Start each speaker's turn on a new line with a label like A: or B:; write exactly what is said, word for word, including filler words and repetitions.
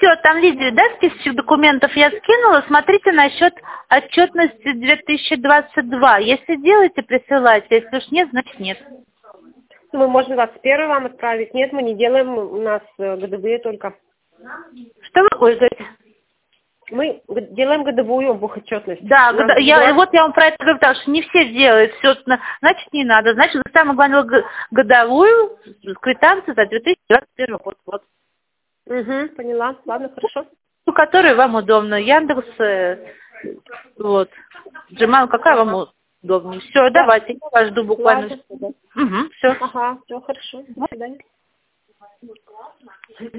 A: все, там Лидия, да, списочек документов я скинула. Смотрите насчет отчетности две тысячи двадцать два. Если делаете, присылайте. Если уж нет, значит нет.
B: Мы можем двадцать первый вам отправить. Нет, мы не делаем, у нас э, годовые только.
A: Что вы ой, говорите?
B: Мы г- делаем годовую бухотчетность.
A: Да,
B: У нас
A: года- я,
B: была-
A: вот я вам про это говорю, потому что не все делают. Все, значит, не надо. Значит, самое главное, г- годовую квитанцию за две тысячи двадцать первый год. Вот.
B: Угу, поняла. Ладно, хорошо.
A: Ну, которая вам удобно. Яндекс, э, вот. Gmail, какая вам удобнее. Все,
B: Да.
A: давайте. Я вас жду буквально.
B: Ладно.
A: Угу, все.
B: Ага, все хорошо. До свидания.